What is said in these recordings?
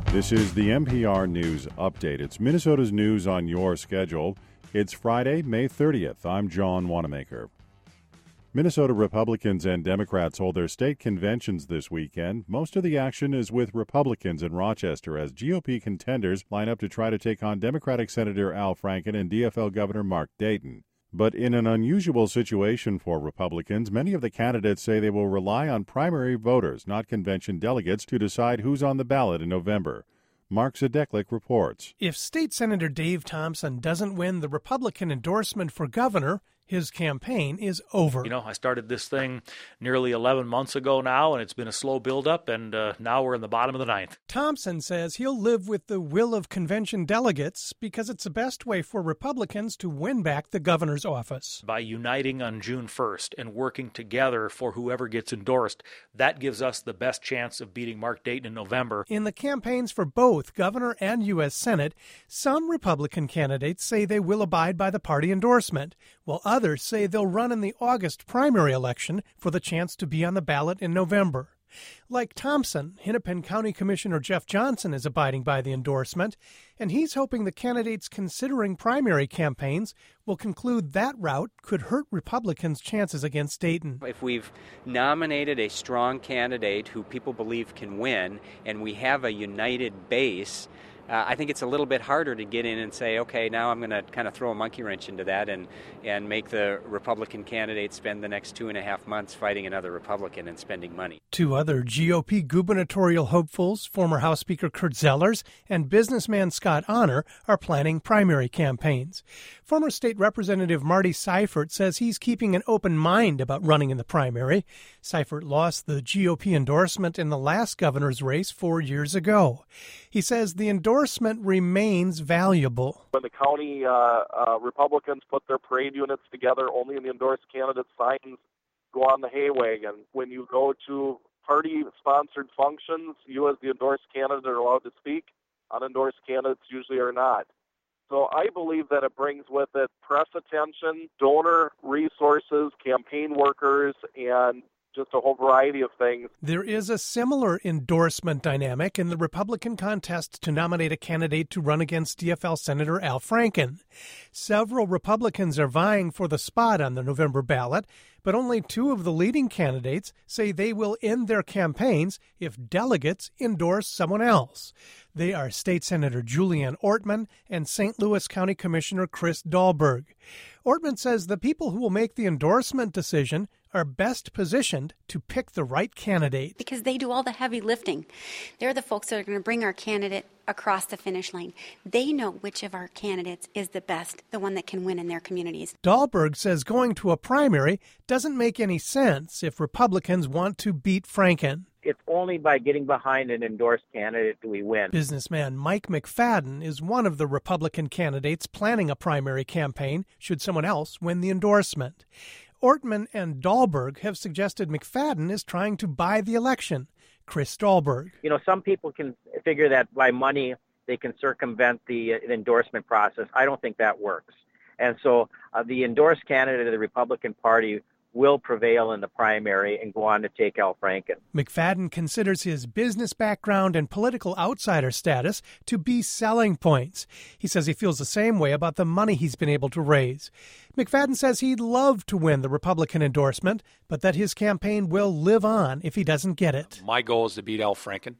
This is the NPR News Update. It's Minnesota's news on your schedule. It's Friday, May 30th. I'm John Wanamaker. Minnesota Republicans and Democrats hold their state conventions this weekend. Most of the action is with Republicans in Rochester as GOP contenders line up to try to take on Democratic Senator Al Franken and DFL Governor Mark Dayton. But in an unusual situation for Republicans, many of the candidates say they will rely on primary voters, not convention delegates, to decide who's on the ballot in November. Mark Zadeklik reports. If State Senator Dave Thompson doesn't win the Republican endorsement for governor, his campaign is over. I started this thing nearly 11 months ago now, and it's been a slow buildup, and now we're in the bottom of the ninth. Thompson says he'll live with the will of convention delegates because it's the best way for Republicans to win back the governor's office. By uniting on June 1st and working together for whoever gets endorsed, that gives us the best chance of beating Mark Dayton in November. In the campaigns for both governor and U.S. Senate, some Republican candidates say they will abide by the party endorsement, while others say they'll run in the August primary election for the chance to be on the ballot in November. Like Thompson, Hennepin County Commissioner Jeff Johnson is abiding by the endorsement, and he's hoping the candidates considering primary campaigns will conclude that route could hurt Republicans' chances against Dayton. If we've nominated a strong candidate who people believe can win, and we have a united base, I think it's a little bit harder to get in and say, okay, now I'm going to kind of throw a monkey wrench into that and make the Republican candidate spend the next 2.5 months fighting another Republican and spending money. Two other GOP gubernatorial hopefuls, former House Speaker Kurt Zellers and businessman Scott Honor, are planning primary campaigns. Former State Representative Marty Seifert says he's keeping an open mind about running in the primary. Seifert lost the GOP endorsement in the last governor's race 4 years ago. He says the endorsement remains valuable. When the county Republicans put their parade units together, only the endorsed candidate signs go on the hay wagon. When you go to party-sponsored functions, you as the endorsed candidate are allowed to speak. Unendorsed candidates usually are not. So I believe that it brings with it press attention, donor resources, campaign workers, and just a whole variety of things. There is a similar endorsement dynamic in the Republican contest to nominate a candidate to run against DFL Senator Al Franken. Several Republicans are vying for the spot on the November ballot, but only two of the leading candidates say they will end their campaigns if delegates endorse someone else. They are State Senator Julianne Ortman and St. Louis County Commissioner Chris Dahlberg. Ortman says the people who will make the endorsement decision are best positioned to pick the right candidate. Because they do all the heavy lifting. They're the folks that are going to bring our candidate across the finish line. They know which of our candidates is the best, the one that can win in their communities. Dahlberg says going to a primary doesn't make any sense if Republicans want to beat Franken. It's only by getting behind an endorsed candidate do we win. Businessman Mike McFadden is one of the Republican candidates planning a primary campaign should someone else win the endorsement. Ortman and Dahlberg have suggested McFadden is trying to buy the election. Chris Dahlberg. Some people can figure that by money they can circumvent the endorsement process. I don't think that works. And so the endorsed candidate of the Republican Party will prevail in the primary and go on to take Al Franken. McFadden considers his business background and political outsider status to be selling points. He says he feels the same way about the money he's been able to raise. McFadden says he'd love to win the Republican endorsement, but that his campaign will live on if he doesn't get it. My goal is to beat Al Franken,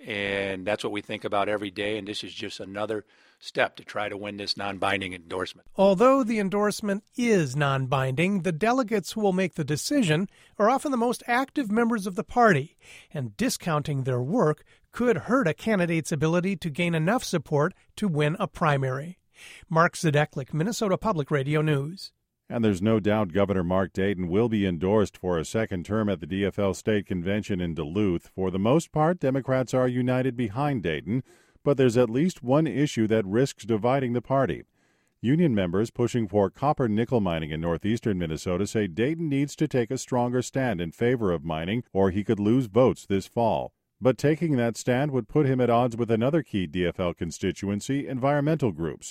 and that's what we think about every day, and this is just another step to try to win this non-binding endorsement. Although the endorsement is non-binding, the delegates who will make the decision are often the most active members of the party, and discounting their work could hurt a candidate's ability to gain enough support to win a primary. Mark Zadeklik, Minnesota Public Radio News. And there's no doubt Governor Mark Dayton will be endorsed for a second term at the DFL State Convention in Duluth. For the most part, Democrats are united behind Dayton, but there's at least one issue that risks dividing the party. Union members pushing for copper-nickel mining in northeastern Minnesota say Dayton needs to take a stronger stand in favor of mining, or he could lose votes this fall. But taking that stand would put him at odds with another key DFL constituency, environmental groups.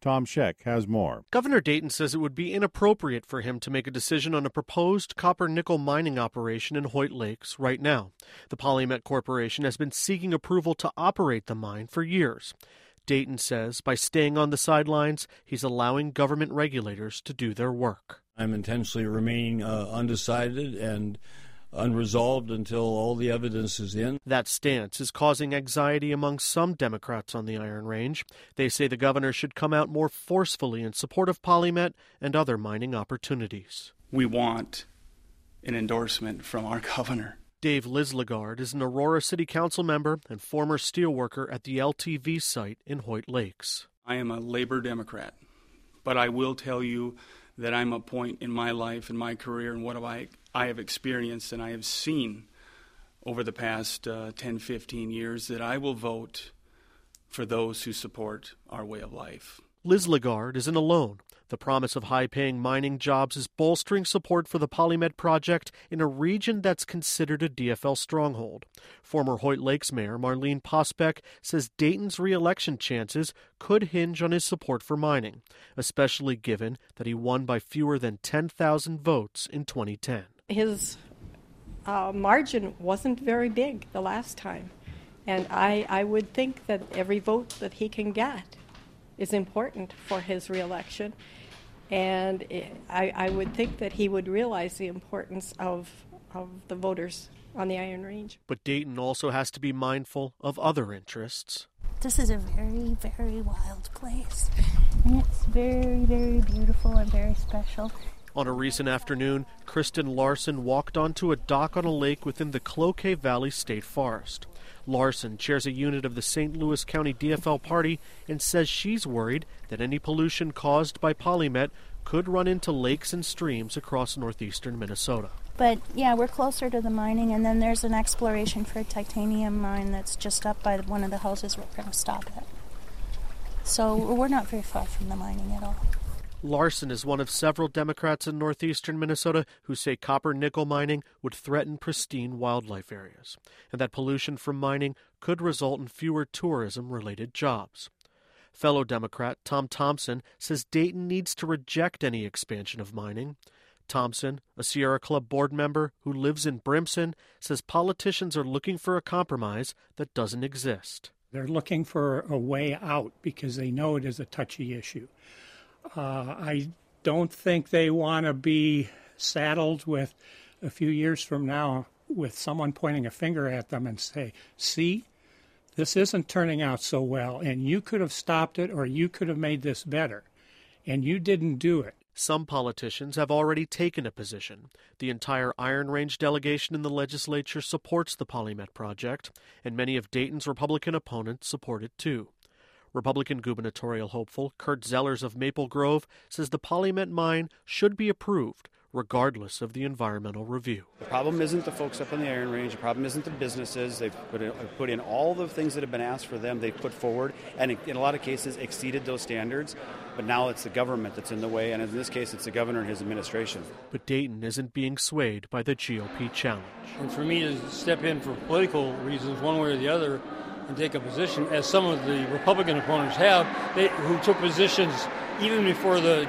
Tom Scheck has more. Governor Dayton says it would be inappropriate for him to make a decision on a proposed copper-nickel mining operation in Hoyt Lakes right now. The PolyMet Corporation has been seeking approval to operate the mine for years. Dayton says by staying on the sidelines, he's allowing government regulators to do their work. I'm intentionally remaining undecided and unresolved until all the evidence is in. That stance is causing anxiety among some Democrats on the Iron Range. They say the governor should come out more forcefully in support of PolyMet and other mining opportunities. We want an endorsement from our governor. Dave Lislegard is an Aurora City Council member and former steelworker at the LTV site in Hoyt Lakes. I am a labor Democrat, but I will tell you that I'm at a point in my life and my career and what I have experienced and I have seen over the past 10, 15 years that I will vote for those who support our way of life. Lislegard isn't alone. The promise of high-paying mining jobs is bolstering support for the PolyMet project in a region that's considered a DFL stronghold. Former Hoyt Lakes Mayor Marlene Posbeck says Dayton's re-election chances could hinge on his support for mining, especially given that he won by fewer than 10,000 votes in 2010. His margin wasn't very big the last time, and I would think that every vote that he can get is important for his re-election, and I would think that he would realize the importance of the voters on the Iron Range. But Dayton also has to be mindful of other interests. This is a very, very wild place, and it's very, very beautiful and very special. On a recent afternoon, Kristen Larson walked onto a dock on a lake within the Cloquet Valley State Forest. Larson chairs a unit of the St. Louis County DFL party and says she's worried that any pollution caused by PolyMet could run into lakes and streams across northeastern Minnesota. But yeah, we're closer to the mining, and then there's an exploration for a titanium mine that's just up by one of the houses we're going to stop at. So we're not very far from the mining at all. Larson is one of several Democrats in northeastern Minnesota who say copper-nickel mining would threaten pristine wildlife areas, and that pollution from mining could result in fewer tourism-related jobs. Fellow Democrat Tom Thompson says Dayton needs to reject any expansion of mining. Thompson, a Sierra Club board member who lives in Brimson, says politicians are looking for a compromise that doesn't exist. They're looking for a way out because they know it is a touchy issue. I don't think they want to be saddled with a few years from now with someone pointing a finger at them and say, see, this isn't turning out so well, and you could have stopped it or you could have made this better, and you didn't do it. Some politicians have already taken a position. The entire Iron Range delegation in the legislature supports the PolyMet project, and many of Dayton's Republican opponents support it too. Republican gubernatorial hopeful Kurt Zellers of Maple Grove says the PolyMet mine should be approved, regardless of the environmental review. The problem isn't the folks up on the Iron Range. The problem isn't the businesses. They've put in all the things that have been asked for them. They've put forward, and in a lot of cases exceeded those standards. But now it's the government that's in the way, and in this case, it's the governor and his administration. But Dayton isn't being swayed by the GOP challenge. And for me to step in for political reasons, one way or the other, and take a position, as some of the Republican opponents have, who took positions even before the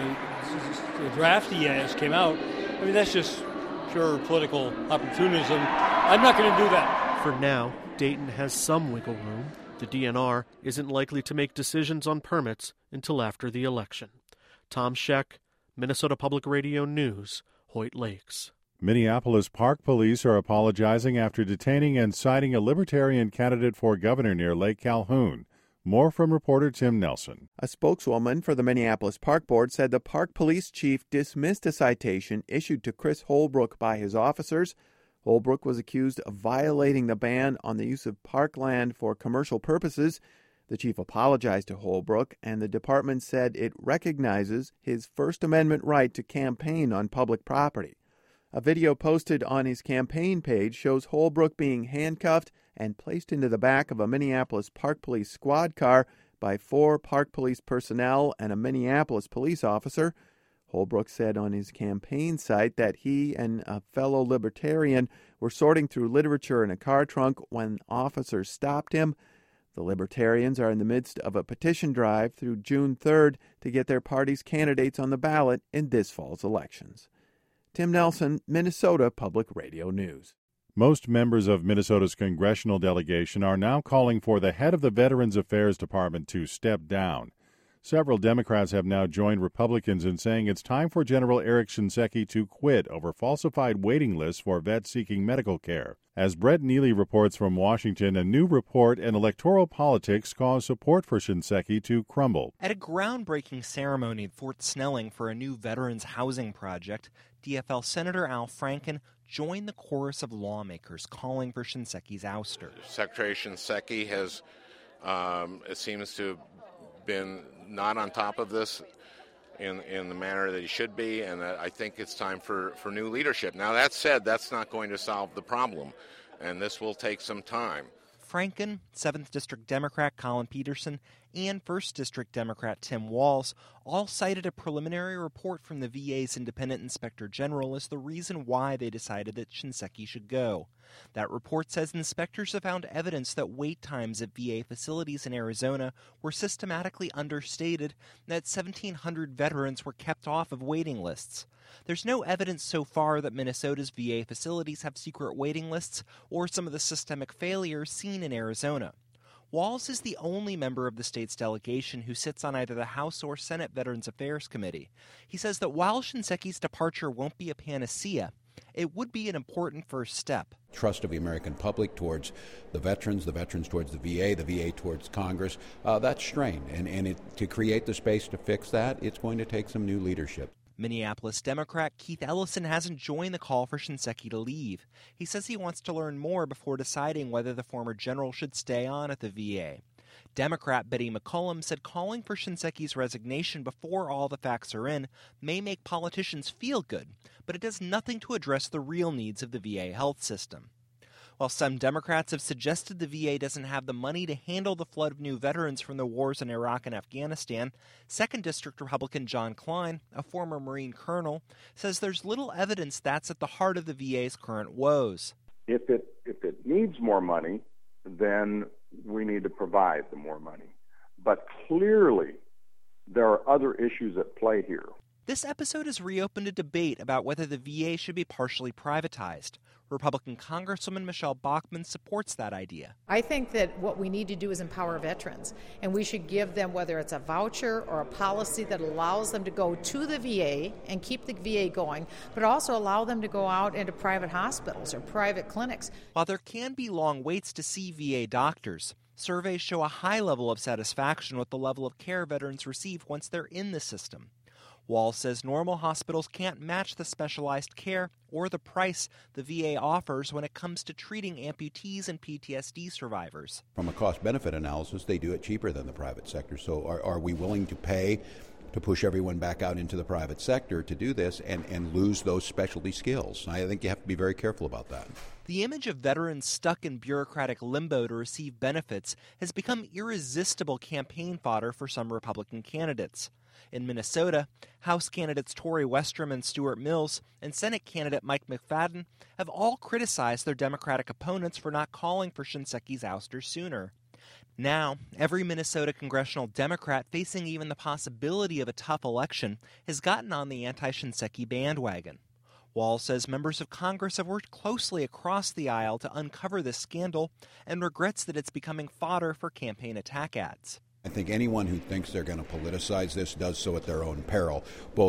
draft EIS came out. I mean, that's just pure political opportunism. I'm not going to do that. For now, Dayton has some wiggle room. The DNR isn't likely to make decisions on permits until after the election. Tom Scheck, Minnesota Public Radio News, Hoyt Lakes. Minneapolis Park Police are apologizing after detaining and citing a Libertarian candidate for governor near Lake Calhoun. More from reporter Tim Nelson. A spokeswoman for the Minneapolis Park Board said the park police chief dismissed a citation issued to Chris Holbrook by his officers. Holbrook was accused of violating the ban on the use of parkland for commercial purposes. The chief apologized to Holbrook, and the department said it recognizes his First Amendment right to campaign on public property. A video posted on his campaign page shows Holbrook being handcuffed and placed into the back of a Minneapolis Park Police squad car by 4 Park Police personnel and a Minneapolis police officer. Holbrook said on his campaign site that he and a fellow Libertarian were sorting through literature in a car trunk when officers stopped him. The Libertarians are in the midst of a petition drive through June 3rd to get their party's candidates on the ballot in this fall's elections. Tim Nelson, Minnesota Public Radio News. Most members of Minnesota's congressional delegation are now calling for the head of the Veterans Affairs Department to step down. Several Democrats have now joined Republicans in saying it's time for General Eric Shinseki to quit over falsified waiting lists for vets seeking medical care. As Brett Neely reports from Washington, a new report and electoral politics caused support for Shinseki to crumble. At a groundbreaking ceremony at Fort Snelling for a new veterans housing project, DFL Senator Al Franken joined the chorus of lawmakers calling for Shinseki's ouster. Secretary Shinseki has, it seems to have been not on top of this in the manner that he should be, and I think it's time for new leadership. Now, that said, that's not going to solve the problem, and this will take some time. Franken, 7th District Democrat Colin Peterson, and 1st District Democrat Tim Walz all cited a preliminary report from the VA's independent inspector general as the reason why they decided that Shinseki should go. That report says inspectors have found evidence that wait times at VA facilities in Arizona were systematically understated and that 1,700 veterans were kept off of waiting lists. There's no evidence so far that Minnesota's VA facilities have secret waiting lists or some of the systemic failures seen in Arizona. Walz is the only member of the state's delegation who sits on either the House or Senate Veterans Affairs Committee. He says that while Shinseki's departure won't be a panacea, it would be an important first step. Trust of the American public towards the veterans towards the VA towards Congress, that's strained. And to create the space to fix that, it's going to take some new leadership. Minneapolis Democrat Keith Ellison hasn't joined the call for Shinseki to leave. He says he wants to learn more before deciding whether the former general should stay on at the VA. Democrat Betty McCollum said calling for Shinseki's resignation before all the facts are in may make politicians feel good, but it does nothing to address the real needs of the VA health system. While some Democrats have suggested the VA doesn't have the money to handle the flood of new veterans from the wars in Iraq and Afghanistan, 2nd District Republican John Klein, a former Marine colonel, says there's little evidence that's at the heart of the VA's current woes. If it needs more money, then we need to provide the more money. But clearly, there are other issues at play here. This episode has reopened a debate about whether the VA should be partially privatized. Republican Congresswoman Michelle Bachmann supports that idea. I think that what we need to do is empower veterans, and we should give them, whether it's a voucher or a policy that allows them to go to the VA and keep the VA going, but also allow them to go out into private hospitals or private clinics. While there can be long waits to see VA doctors, surveys show a high level of satisfaction with the level of care veterans receive once they're in the system. Walz says normal hospitals can't match the specialized care or the price the VA offers when it comes to treating amputees and PTSD survivors. From a cost-benefit analysis, they do it cheaper than the private sector. So are we willing to pay to push everyone back out into the private sector to do this and lose those specialty skills? I think you have to be very careful about that. The image of veterans stuck in bureaucratic limbo to receive benefits has become irresistible campaign fodder for some Republican candidates. In Minnesota, House candidates Tori Westrom and Stuart Mills and Senate candidate Mike McFadden have all criticized their Democratic opponents for not calling for Shinseki's ouster sooner. Now, every Minnesota congressional Democrat facing even the possibility of a tough election has gotten on the anti-Shinseki bandwagon. Walz says members of Congress have worked closely across the aisle to uncover this scandal and regrets that it's becoming fodder for campaign attack ads. I think anyone who thinks they're going to politicize this does so at their own peril,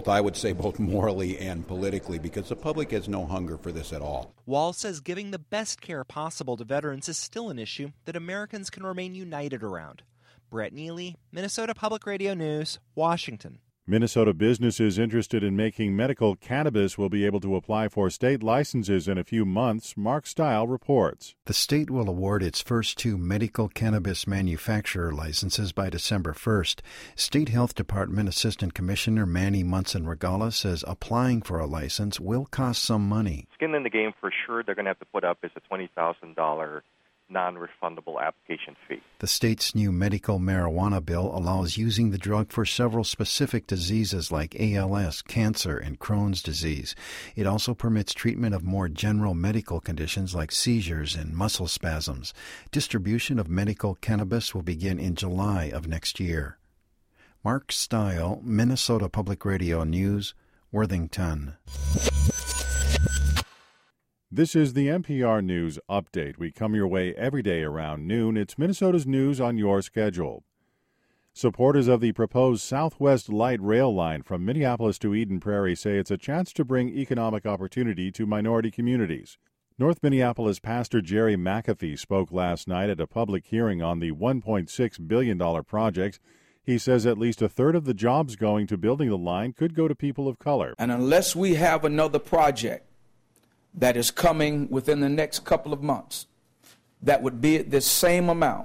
both morally and politically, because the public has no hunger for this at all. Walz says giving the best care possible to veterans is still an issue that Americans can remain united around. Brett Neely, Minnesota Public Radio News, Washington. Minnesota businesses interested in making medical cannabis will be able to apply for state licenses in a few months, Mark Stile reports. The state will award its first 2 medical cannabis manufacturer licenses by December 1st. State Health Department Assistant Commissioner Manny Munson-Regala says applying for a license will cost some money. Skin in the game for sure they're going to have to put up is a $20,000 non-refundable application fee. The state's new medical marijuana bill allows using the drug for several specific diseases like ALS, cancer, and Crohn's disease. It also permits treatment of more general medical conditions like seizures and muscle spasms. Distribution of medical cannabis will begin in July of next year. Mark Stile, Minnesota Public Radio News, Worthington. This is the NPR News Update. We come your way every day around noon. It's Minnesota's news on your schedule. Supporters of the proposed Southwest Light Rail line from Minneapolis to Eden Prairie say it's a chance to bring economic opportunity to minority communities. North Minneapolis Pastor Jerry McAfee spoke last night at a public hearing on the $1.6 billion project. He says at least a third of the jobs going to building the line could go to people of color. And unless we have another project that is coming within the next couple of months that would be at this same amount,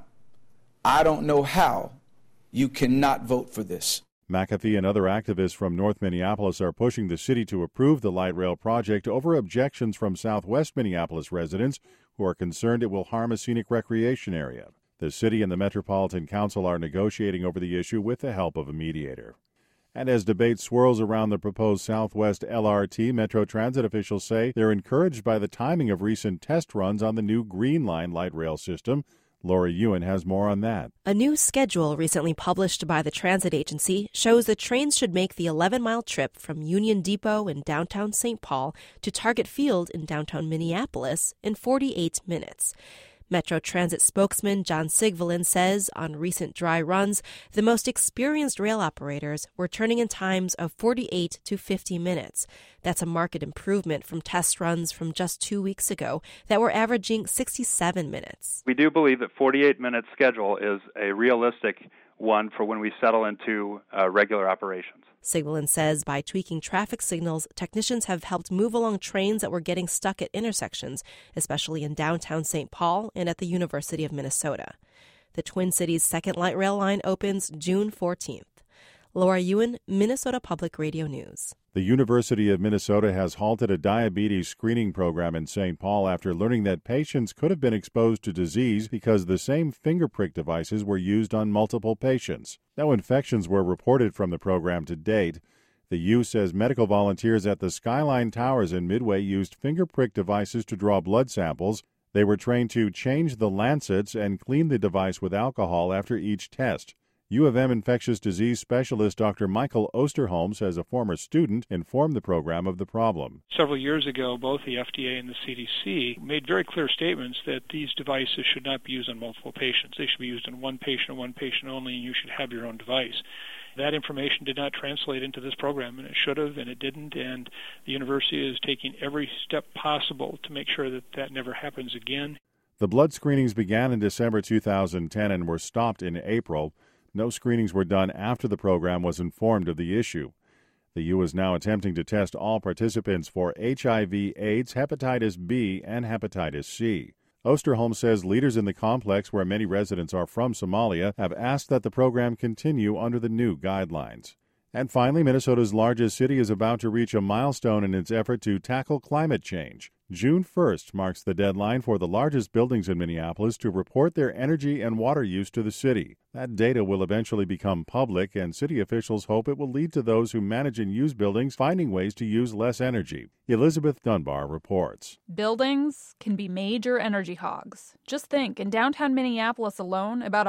I don't know how you cannot vote for this. McAfee and other activists from North Minneapolis are pushing the city to approve the light rail project over objections from Southwest Minneapolis residents who are concerned it will harm a scenic recreation area. The city and the Metropolitan Council are negotiating over the issue with the help of a mediator. And as debate swirls around the proposed Southwest LRT, Metro Transit officials say they're encouraged by the timing of recent test runs on the new Green Line light rail system. Laura Ewan has more on that. A new schedule recently published by the transit agency shows the trains should make the 11-mile trip from Union Depot in downtown St. Paul to Target Field in downtown Minneapolis in 48 minutes. Metro Transit spokesman John Sigvelin says on recent dry runs, the most experienced rail operators were turning in times of 48 to 50 minutes. That's a marked improvement from test runs from just 2 weeks ago that were averaging 67 minutes. We do believe that 48-minute schedule is a realistic one for when we settle into regular operations. Sigvelin says by tweaking traffic signals, technicians have helped move along trains that were getting stuck at intersections, especially in downtown St. Paul and at the University of Minnesota. The Twin Cities' second light rail line opens June 14th. Laura Ewan, Minnesota Public Radio News. The University of Minnesota has halted a diabetes screening program in St. Paul after learning that patients could have been exposed to disease because the same finger prick devices were used on multiple patients. No infections were reported from the program to date. The U says medical volunteers at the Skyline Towers in Midway used finger prick devices to draw blood samples. They were trained to change the lancets and clean the device with alcohol after each test. U of M infectious disease specialist Dr. Michael Osterholm says a former student informed the program of the problem. Several years ago, both the FDA and the CDC made very clear statements that these devices should not be used on multiple patients. They should be used on one patient and one patient only, and you should have your own device. That information did not translate into this program, and it should have, and it didn't, and the university is taking every step possible to make sure that that never happens again. The blood screenings began in December 2010 and were stopped in April. No screenings were done after the program was informed of the issue. The U is now attempting to test all participants for HIV, AIDS, hepatitis B, and hepatitis C. Osterholm says leaders in the complex, where many residents are from Somalia, have asked that the program continue under the new guidelines. And finally, Minnesota's largest city is about to reach a milestone in its effort to tackle climate change. June 1st marks the deadline for the largest buildings in Minneapolis to report their energy and water use to the city. That data will eventually become public, and city officials hope it will lead to those who manage and use buildings finding ways to use less energy. Elizabeth Dunbar reports. Buildings can be major energy hogs. Just think, in downtown Minneapolis alone, about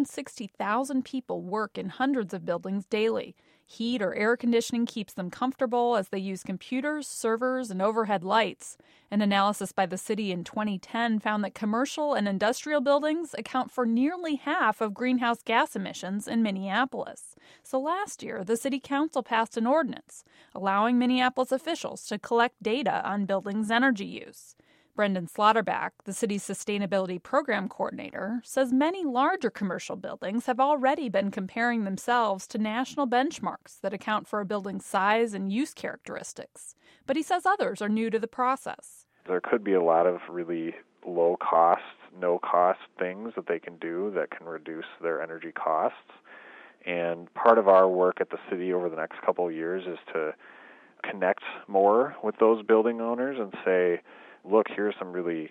160,000 people work in hundreds of buildings daily. Heat or air conditioning keeps them comfortable as they use computers, servers, and overhead lights. An analysis by the city in 2010 found that commercial and industrial buildings account for nearly half of greenhouse gas emissions in Minneapolis. So last year, the city council passed an ordinance allowing Minneapolis officials to collect data on buildings' energy use. Brendan Slaughterback, the city's sustainability program coordinator, says many larger commercial buildings have already been comparing themselves to national benchmarks that account for a building's size and use characteristics. But he says others are new to the process. There could be a lot of really low-cost, no-cost things that they can do that can reduce their energy costs. And part of our work at the city over the next couple of years is to connect more with those building owners and say, look, here's some really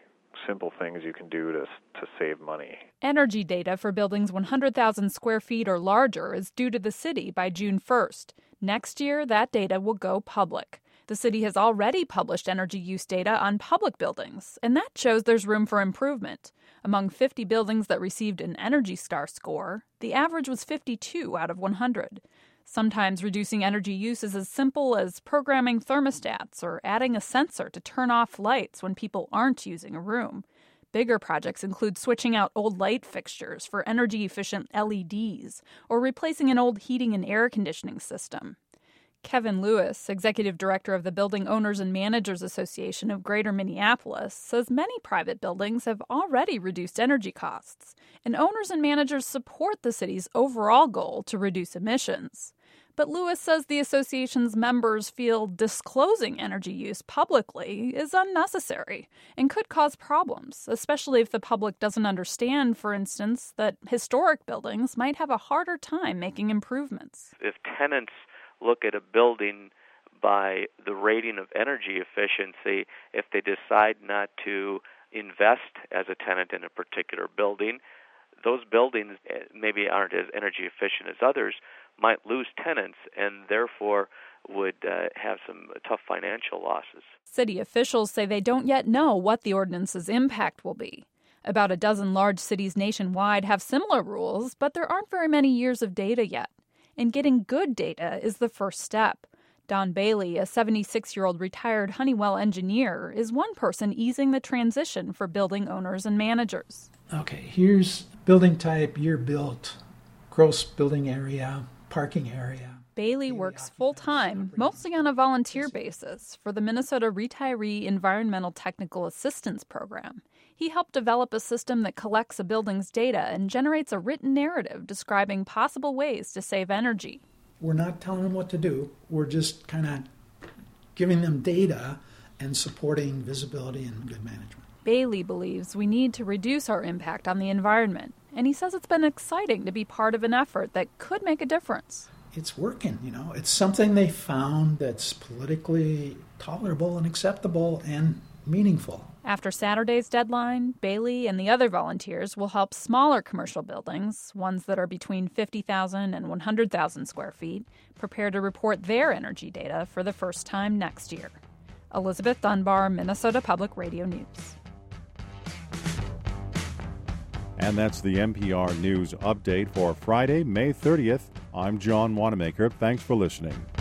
simple things you can do to save money. Energy data for buildings 100,000 square feet or larger is due to the city by June 1st. Next year, that data will go public. The city has already published energy use data on public buildings, and that shows there's room for improvement. Among 50 buildings that received an Energy Star score, the average was 52 out of 100. Sometimes reducing energy use is as simple as programming thermostats or adding a sensor to turn off lights when people aren't using a room. Bigger projects include switching out old light fixtures for energy-efficient LEDs or replacing an old heating and air conditioning system. Kevin Lewis, executive director of the Building Owners and Managers Association of Greater Minneapolis, says many private buildings have already reduced energy costs, and owners and managers support the city's overall goal to reduce emissions. But Lewis says the association's members feel disclosing energy use publicly is unnecessary and could cause problems, especially if the public doesn't understand, for instance, that historic buildings might have a harder time making improvements. If tenants look at a building by the rating of energy efficiency, if they decide not to invest as a tenant in a particular building, those buildings maybe aren't as energy efficient as others, might lose tenants and therefore would have some tough financial losses. City officials say they don't yet know what the ordinance's impact will be. About a dozen large cities nationwide have similar rules, but there aren't very many years of data yet. And getting good data is the first step. Don Bailey, a 76-year-old retired Honeywell engineer, is one person easing the transition for building owners and managers. Okay, here's building type, year built, gross building area, parking area. Bailey works full-time, mostly on a volunteer basis, for the Minnesota Retiree Environmental Technical Assistance Program. He helped develop a system that collects a building's data and generates a written narrative describing possible ways to save energy. We're not telling them what to do. We're just kind of giving them data and supporting visibility and good management. Bailey believes we need to reduce our impact on the environment, and he says it's been exciting to be part of an effort that could make a difference. It's working, It's something they found that's politically tolerable and acceptable and meaningful. After Saturday's deadline, Bailey and the other volunteers will help smaller commercial buildings, ones that are between 50,000 and 100,000 square feet, prepare to report their energy data for the first time next year. Elizabeth Dunbar, Minnesota Public Radio News. And that's the NPR News Update for Friday, May 30th. I'm John Wanamaker. Thanks for listening.